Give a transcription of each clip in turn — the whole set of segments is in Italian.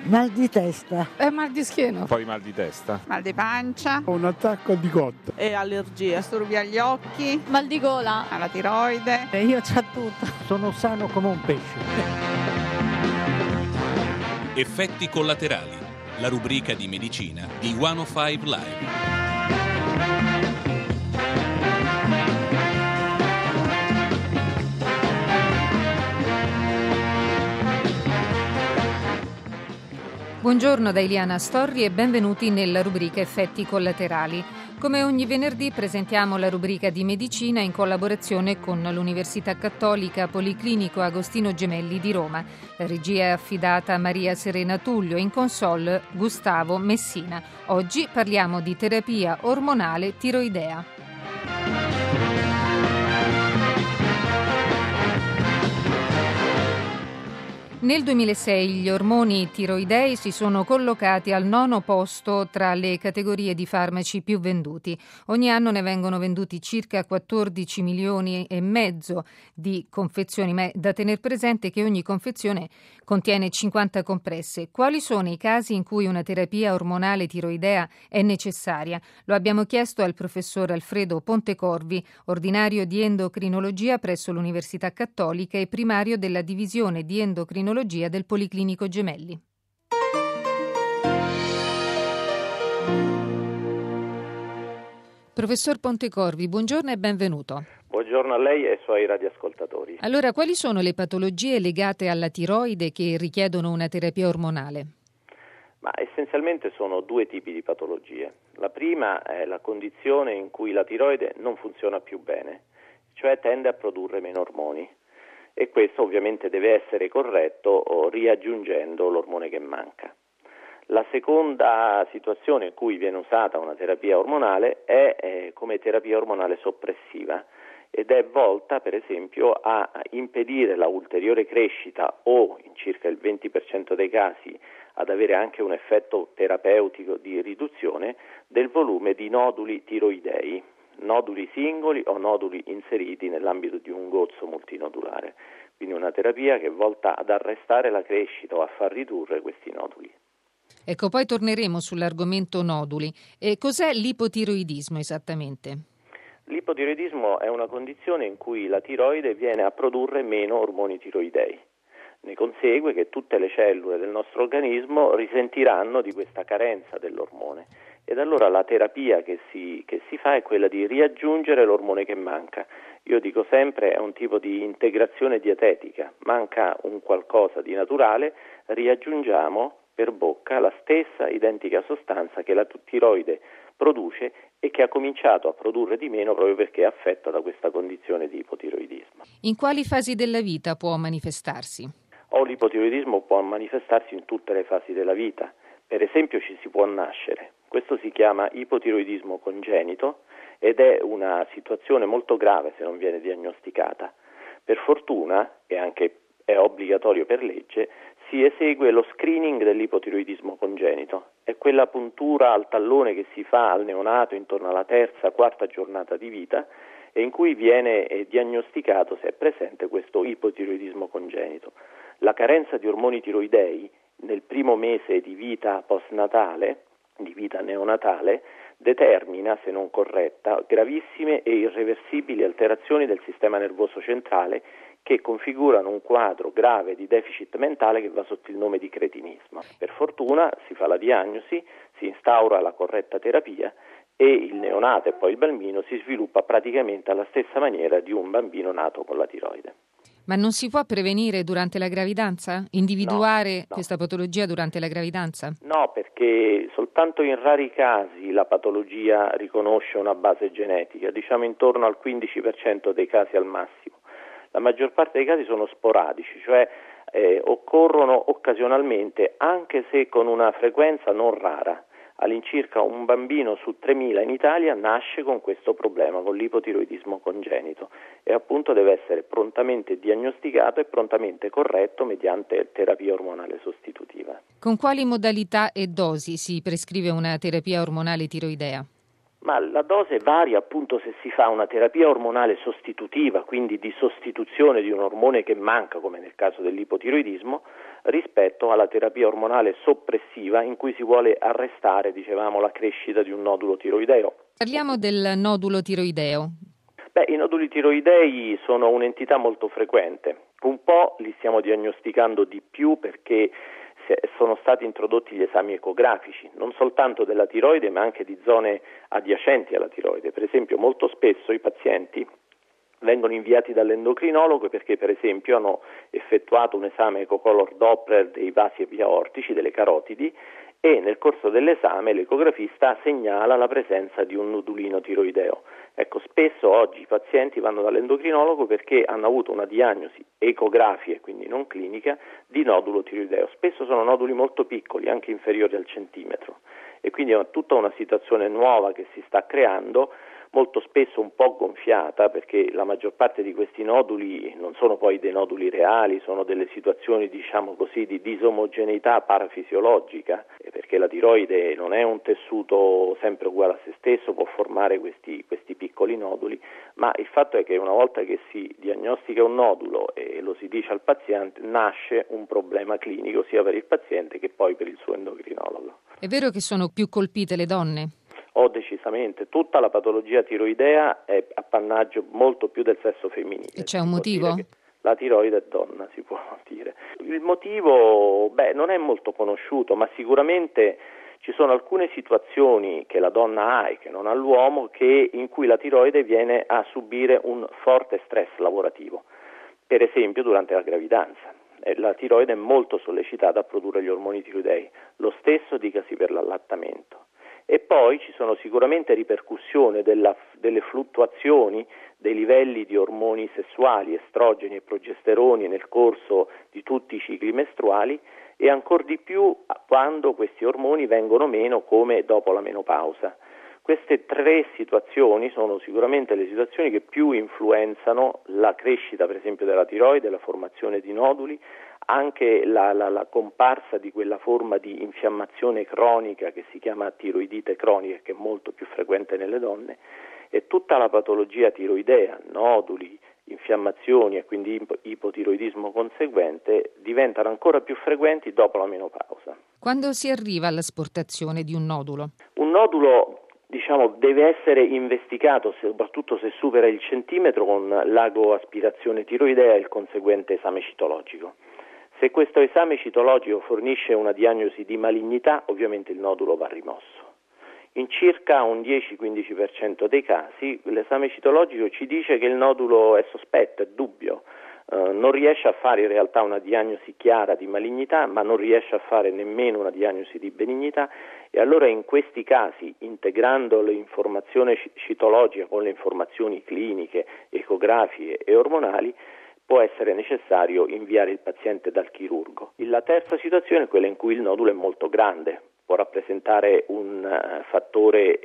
Mal di testa. Mal di schiena. Poi mal di testa. Mal di pancia. Un attacco di cotta. E allergie. Disturbi agli occhi. Mal di gola. Alla tiroide. Io c'ho tutto. Sono sano come un pesce. Effetti collaterali. La rubrica di medicina di 105 Live. Buongiorno da Eliana Storri e benvenuti nella rubrica Effetti collaterali. Come ogni venerdì presentiamo la rubrica di medicina in collaborazione con l'Università Cattolica Policlinico Agostino Gemelli di Roma. La regia è affidata a Maria Serena Tullio e in console Gustavo Messina. Oggi parliamo di terapia ormonale tiroidea. Nel 2006 gli ormoni tiroidei si sono collocati al 9° posto tra le categorie di farmaci più venduti. Ogni anno ne vengono venduti circa 14 milioni e mezzo di confezioni, ma è da tener presente che ogni confezione contiene 50 compresse. Quali sono i casi in cui una terapia ormonale tiroidea è necessaria? Lo abbiamo chiesto al professor Alfredo Pontecorvi, ordinario di endocrinologia presso l'Università Cattolica e primario della divisione di endocrinologia del Policlinico Gemelli. Professor Pontecorvi, buongiorno e benvenuto. Buongiorno a lei e ai suoi radioascoltatori. Allora, quali sono le patologie legate alla tiroide che richiedono una terapia ormonale? Ma essenzialmente sono due tipi di patologie. La prima è la condizione in cui la tiroide non funziona più bene, cioè tende a produrre meno ormoni. E questo ovviamente deve essere corretto riaggiungendo l'ormone che manca. La seconda situazione in cui viene usata una terapia ormonale è come terapia ormonale soppressiva ed è volta per esempio a impedire la ulteriore crescita o in circa il 20% dei casi ad avere anche un effetto terapeutico di riduzione del volume di noduli tiroidei. Noduli singoli o noduli inseriti nell'ambito di un gozzo multinodulare. Quindi una terapia che è volta ad arrestare la crescita o a far ridurre questi noduli. Ecco, poi torneremo sull'argomento noduli. E cos'è l'ipotiroidismo esattamente? L'ipotiroidismo è una condizione in cui la tiroide viene a produrre meno ormoni tiroidei. Ne consegue che tutte le cellule del nostro organismo risentiranno di questa carenza dell'ormone. Ed allora la terapia che si fa è quella di riaggiungere l'ormone che manca. Io dico sempre è un tipo di integrazione dietetica, manca un qualcosa di naturale, riaggiungiamo per bocca la stessa identica sostanza che la tiroide produce e che ha cominciato a produrre di meno proprio perché è affetta da questa condizione di ipotiroidismo. In quali fasi della vita può manifestarsi? L'ipotiroidismo può manifestarsi in tutte le fasi della vita. Per esempio ci si può nascere. Questo si chiama ipotiroidismo congenito ed è una situazione molto grave se non viene diagnosticata. Per fortuna, e anche è obbligatorio per legge, si esegue lo screening dell'ipotiroidismo congenito. È quella puntura al tallone che si fa al neonato intorno alla 3ª, 4ª giornata di vita e in cui viene diagnosticato se è presente questo ipotiroidismo congenito. La carenza di ormoni tiroidei nel primo mese di vita postnatale, di vita neonatale, determina, se non corretta, gravissime e irreversibili alterazioni del sistema nervoso centrale che configurano un quadro grave di deficit mentale che va sotto il nome di cretinismo. Per fortuna si fa la diagnosi, si instaura la corretta terapia e il neonato e poi il bambino si sviluppa praticamente alla stessa maniera di un bambino nato con la tiroide. Ma non si può prevenire durante la gravidanza? Individuare No. questa patologia durante la gravidanza? No, perché soltanto in rari casi la patologia riconosce una base genetica, diciamo intorno al 15% dei casi al massimo. La maggior parte dei casi sono sporadici, cioè occorrono occasionalmente, anche se con una frequenza non rara. All'incirca un bambino su 3.000 in Italia nasce con questo problema, con l'ipotiroidismo congenito e appunto deve essere prontamente diagnosticato e prontamente corretto mediante terapia ormonale sostitutiva. Con quali modalità e dosi si prescrive una terapia ormonale tiroidea? Ma la dose varia appunto se si fa una terapia ormonale sostitutiva, quindi di sostituzione di un ormone che manca, come nel caso dell'ipotiroidismo, rispetto alla terapia ormonale soppressiva in cui si vuole arrestare, dicevamo, la crescita di un nodulo tiroideo. Parliamo del nodulo tiroideo. I noduli tiroidei sono un'entità molto frequente. Un po' li stiamo diagnosticando di più perché sono stati introdotti gli esami ecografici, non soltanto della tiroide ma anche di zone adiacenti alla tiroide. Per esempio, molto spesso i pazienti vengono inviati dall'endocrinologo perché per esempio hanno effettuato un esame ecocolor Doppler dei vasi aortici, delle carotidi, e nel corso dell'esame l'ecografista segnala la presenza di un nodulino tiroideo. Ecco, spesso oggi i pazienti vanno dall'endocrinologo perché hanno avuto una diagnosi ecografica, quindi non clinica, di nodulo tiroideo. Spesso sono noduli molto piccoli, anche inferiori al centimetro, e quindi è tutta una situazione nuova che si sta creando, molto spesso un po' gonfiata, perché la maggior parte di questi noduli non sono poi dei noduli reali, sono delle situazioni, diciamo così, di disomogeneità parafisiologica, perché la tiroide non è un tessuto sempre uguale a se stesso, può formare questi piccoli noduli, ma il fatto è che una volta che si diagnostica un nodulo e lo si dice al paziente, nasce un problema clinico sia per il paziente che poi per il suo endocrinologo. È vero che sono più colpite le donne? Decisamente, tutta la patologia tiroidea è appannaggio molto più del sesso femminile. E c'è un motivo? La tiroide è donna, si può dire. Il motivo, non è molto conosciuto, ma sicuramente ci sono alcune situazioni che la donna ha e che non ha l'uomo, in cui la tiroide viene a subire un forte stress lavorativo. Per esempio durante la gravidanza. La tiroide è molto sollecitata a produrre gli ormoni tiroidei. Lo stesso dicasi per l'allattamento. E poi ci sono sicuramente ripercussioni delle fluttuazioni dei livelli di ormoni sessuali, estrogeni e progesteroni nel corso di tutti i cicli mestruali, e ancor di più quando questi ormoni vengono meno, come dopo la menopausa. Queste tre situazioni sono sicuramente le situazioni che più influenzano la crescita, per esempio, della tiroide, la formazione di noduli, anche la comparsa di quella forma di infiammazione cronica che si chiama tiroidite cronica, che è molto più frequente nelle donne, e tutta la patologia tiroidea, noduli, infiammazioni e quindi ipotiroidismo conseguente diventano ancora più frequenti dopo la menopausa. Quando si arriva all'asportazione di un nodulo? Un nodulo, deve essere investigato, soprattutto se supera il centimetro, con l'agoaspirazione tiroidea e il conseguente esame citologico. Se questo esame citologico fornisce una diagnosi di malignità, ovviamente il nodulo va rimosso. In circa un 10-15% dei casi l'esame citologico ci dice che il nodulo è sospetto, è dubbio, non riesce a fare in realtà una diagnosi chiara di malignità, ma non riesce a fare nemmeno una diagnosi di benignità, e allora in questi casi, integrando l'informazione citologica con le informazioni cliniche, ecografiche e ormonali, può essere necessario inviare il paziente dal chirurgo. La terza situazione è quella in cui il nodulo è molto grande, può rappresentare un fattore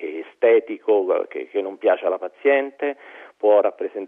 estetico che non piace alla paziente, può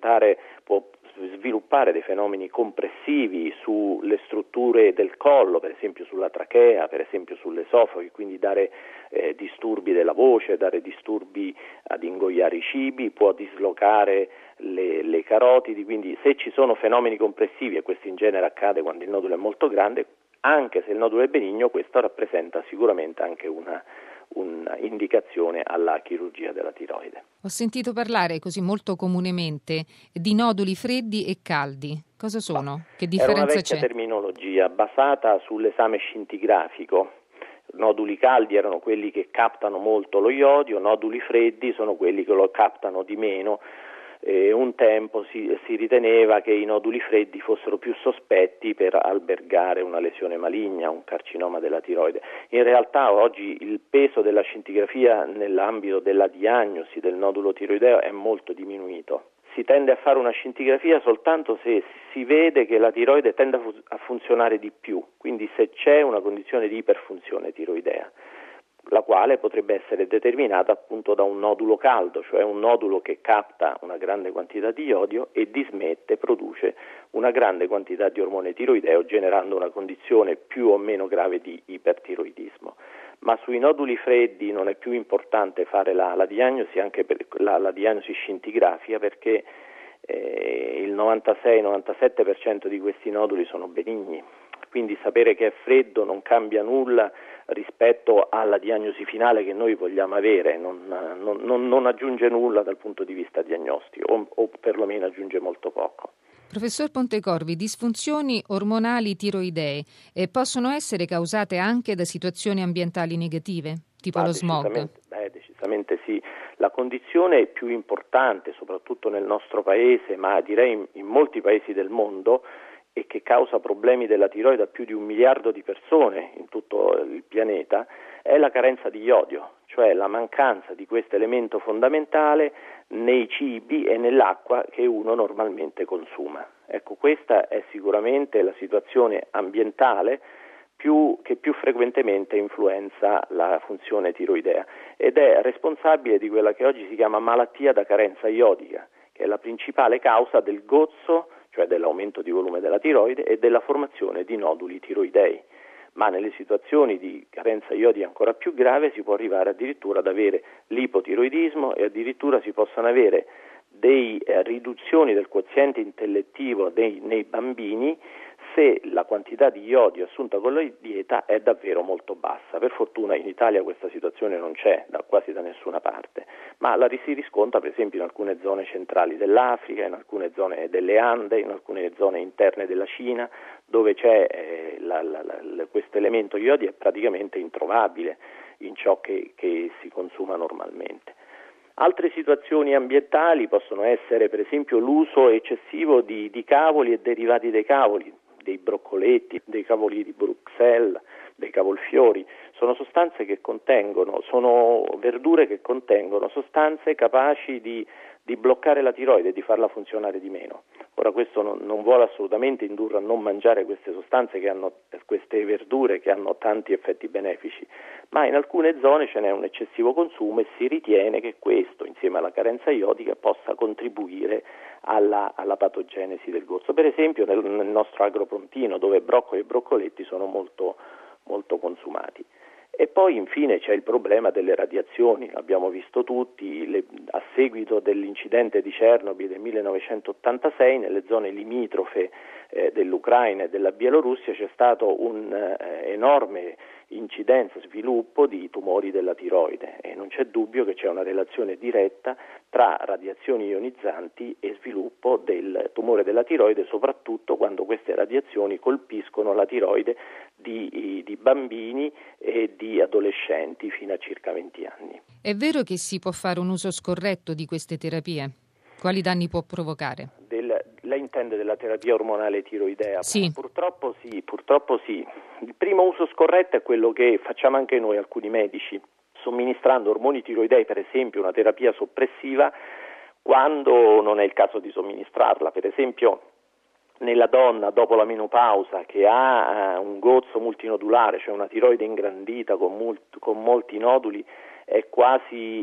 sviluppare dei fenomeni compressivi sulle strutture del collo, per esempio sulla trachea, per esempio sull'esofago, quindi dare disturbi della voce, dare disturbi ad ingoiare i cibi, può dislocare le carotidi, quindi se ci sono fenomeni compressivi, e questo in genere accade quando il nodulo è molto grande, anche se il nodulo è benigno, questo rappresenta sicuramente anche una indicazione alla chirurgia della tiroide. Ho sentito parlare così molto comunemente di noduli freddi e caldi. Cosa sono? Che differenza c'è? Era una vecchia terminologia basata sull'esame scintigrafico. Noduli caldi erano quelli che captano molto lo iodio, noduli freddi sono quelli che lo captano di meno. Un tempo si riteneva che i noduli freddi fossero più sospetti per albergare una lesione maligna, un carcinoma della tiroide. In realtà oggi il peso della scintigrafia nell'ambito della diagnosi del nodulo tiroideo è molto diminuito. Si tende a fare una scintigrafia soltanto se si vede che la tiroide tende a funzionare di più, quindi se c'è una condizione di iperfunzione tiroidea, la quale potrebbe essere determinata appunto da un nodulo caldo, cioè un nodulo che capta una grande quantità di iodio e dismette, produce una grande quantità di ormone tiroideo, generando una condizione più o meno grave di ipertiroidismo. ma sui noduli freddi non è più importante fare la diagnosi, anche per la diagnosi scintigrafica, perché il 96-97% di questi noduli sono benigni, quindi sapere che è freddo non cambia nulla rispetto alla diagnosi finale che noi vogliamo avere, non aggiunge nulla dal punto di vista diagnostico o perlomeno aggiunge molto poco. Professor Pontecorvi, disfunzioni ormonali tiroidee possono essere causate anche da situazioni ambientali negative, tipo lo smog? Decisamente sì. La condizione più importante, soprattutto nel nostro paese, ma direi in molti paesi del mondo, e che causa problemi della tiroide a più di 1 miliardo di persone in tutto il pianeta, è la carenza di iodio, cioè la mancanza di questo elemento fondamentale nei cibi e nell'acqua che uno normalmente consuma. Ecco, questa è sicuramente la situazione ambientale che più frequentemente influenza la funzione tiroidea ed è responsabile di quella che oggi si chiama malattia da carenza iodica, che è la principale causa del gozzo, cioè dell'aumento di volume della tiroide e della formazione di noduli tiroidei. Ma nelle situazioni di carenza iodica ancora più grave si può arrivare addirittura ad avere l'ipotiroidismo e addirittura si possono avere dei riduzioni del quoziente intellettivo nei bambini se la quantità di iodio assunta con la dieta è davvero molto bassa. Per fortuna in Italia questa situazione non c'è quasi da nessuna parte, ma la si riscontra per esempio in alcune zone centrali dell'Africa, in alcune zone delle Ande, in alcune zone interne della Cina, dove c'è questo elemento iodio è praticamente introvabile in ciò che si consuma normalmente. Altre situazioni ambientali possono essere per esempio l'uso eccessivo di cavoli e derivati dei cavoli, dei broccoletti, dei cavoli di Bruxelles, dei cavolfiori. Sono sostanze che sono verdure che contengono sostanze capaci di bloccare la tiroide e di farla funzionare di meno. Ora questo non vuole assolutamente indurre a non mangiare queste sostanze queste verdure che hanno tanti effetti benefici, ma in alcune zone ce n'è un eccessivo consumo e si ritiene che questo, insieme alla carenza iodica, possa contribuire alla patogenesi del gozzo. Per esempio nel nostro agropontino, dove broccoli e broccoletti sono molto, molto consumati. E poi infine c'è il problema delle radiazioni, l'abbiamo visto tutti, a seguito dell'incidente di Chernobyl del 1986 nelle zone limitrofe dell'Ucraina e della Bielorussia c'è stato un enorme incidenza, sviluppo di tumori della tiroide e non c'è dubbio che c'è una relazione diretta tra radiazioni ionizzanti e sviluppo del tumore della tiroide, soprattutto quando queste radiazioni colpiscono la tiroide di bambini e di adolescenti fino a circa 20 anni. È vero che si può fare un uso scorretto di queste terapie? Quali danni può provocare? Lei intende della terapia ormonale tiroidea? Sì. Purtroppo sì. Il primo uso scorretto è quello che facciamo anche noi, alcuni medici, somministrando ormoni tiroidei, per esempio una terapia soppressiva, quando non è il caso di somministrarla. Per esempio nella donna dopo la menopausa che ha un gozzo multinodulare, cioè una tiroide ingrandita con molti noduli, è quasi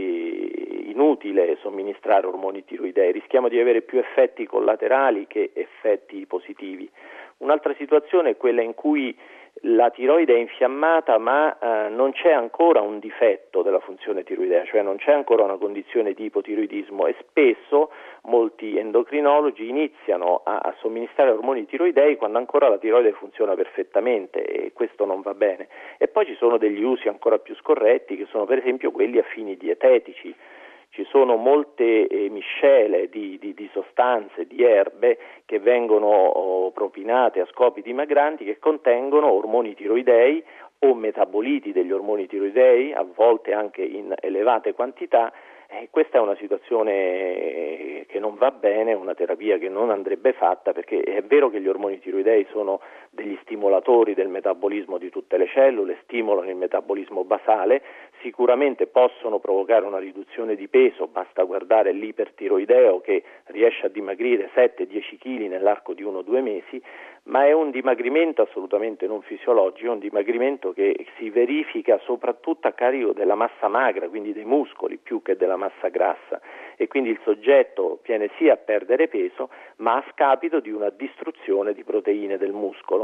inutile somministrare ormoni tiroidei, rischiamo di avere più effetti collaterali che effetti positivi. Un'altra situazione è quella in cui la tiroide è infiammata ma non c'è ancora un difetto della funzione tiroidea, cioè non c'è ancora una condizione di ipotiroidismo e spesso molti endocrinologi iniziano a somministrare ormoni tiroidei quando ancora la tiroide funziona perfettamente e questo non va bene. E poi ci sono degli usi ancora più scorretti che sono per esempio quelli a fini dietetici. Ci sono molte miscele di sostanze, di erbe che vengono propinate a scopi dimagranti che contengono ormoni tiroidei o metaboliti degli ormoni tiroidei, a volte anche in elevate quantità. Questa è una situazione che non va bene, è una terapia che non andrebbe fatta perché è vero che gli ormoni tiroidei sono degli stimolatori del metabolismo di tutte le cellule, stimolano il metabolismo basale, sicuramente possono provocare una riduzione di peso, basta guardare l'ipertiroideo che riesce a dimagrire 7-10 kg nell'arco di 1-2 mesi, ma è un dimagrimento assolutamente non fisiologico, un dimagrimento che si verifica soprattutto a carico della massa magra, quindi dei muscoli più che della massa grassa e quindi il soggetto viene sia a perdere peso ma a scapito di una distruzione di proteine del muscolo.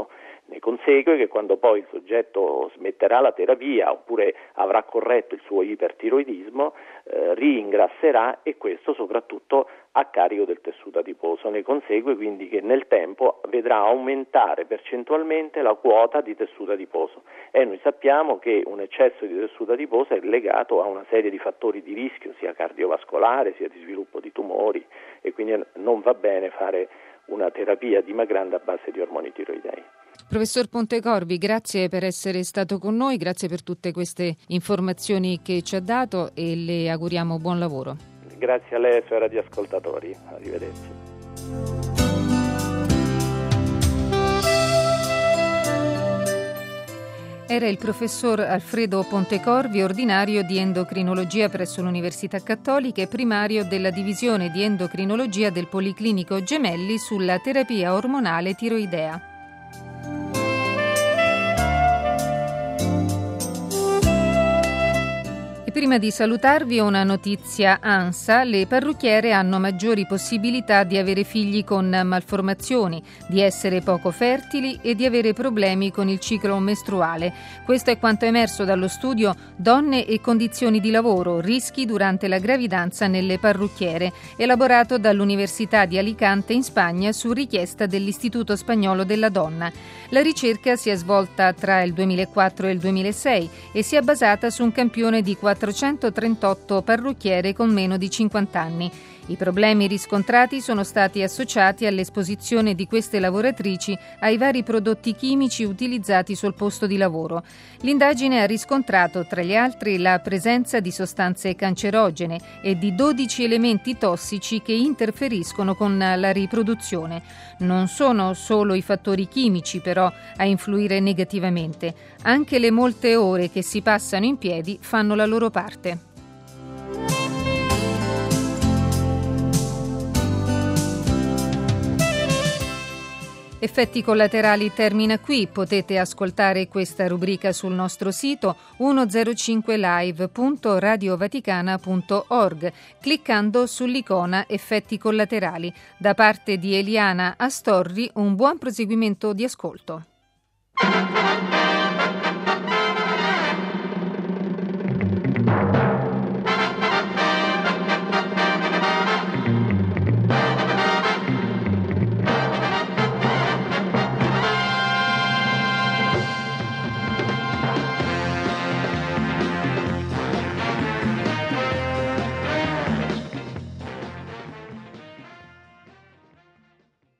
Ne consegue che quando poi il soggetto smetterà la terapia oppure avrà corretto il suo ipertiroidismo, ringrasserà, e questo soprattutto a carico del tessuto adiposo. Ne consegue quindi che nel tempo vedrà aumentare percentualmente la quota di tessuto adiposo, e noi sappiamo che un eccesso di tessuto adiposo è legato a una serie di fattori di rischio sia cardiovascolare sia di sviluppo di tumori, e quindi non va bene fare una terapia dimagrante a base di ormoni tiroidei. Professor Pontecorvi, grazie per essere stato con noi, grazie per tutte queste informazioni che ci ha dato e le auguriamo buon lavoro. Grazie a lei e ai suoi radioascoltatori. Arrivederci. Era il professor Alfredo Pontecorvi, ordinario di endocrinologia presso l'Università Cattolica e primario della divisione di endocrinologia del Policlinico Gemelli sulla terapia ormonale tiroidea. E prima di salutarvi una notizia ANSA: le parrucchiere hanno maggiori possibilità di avere figli con malformazioni, di essere poco fertili e di avere problemi con il ciclo mestruale. Questo è quanto è emerso dallo studio Donne e condizioni di lavoro, rischi durante la gravidanza nelle parrucchiere, elaborato dall'Università di Alicante in Spagna su richiesta dell'Istituto Spagnolo della Donna. La ricerca si è svolta tra il 2004 e il 2006 e si è basata su un campione di 438 parrucchiere con meno di 50 anni. I problemi riscontrati sono stati associati all'esposizione di queste lavoratrici ai vari prodotti chimici utilizzati sul posto di lavoro. L'indagine ha riscontrato, tra gli altri, la presenza di sostanze cancerogene e di 12 elementi tossici che interferiscono con la riproduzione. Non sono solo i fattori chimici, però, a influire negativamente. Anche le molte ore che si passano in piedi fanno la loro parte. Effetti collaterali termina qui. Potete ascoltare questa rubrica sul nostro sito 105live.radiovaticana.org cliccando sull'icona Effetti collaterali. Da parte di Eliana Astorri, un buon proseguimento di ascolto.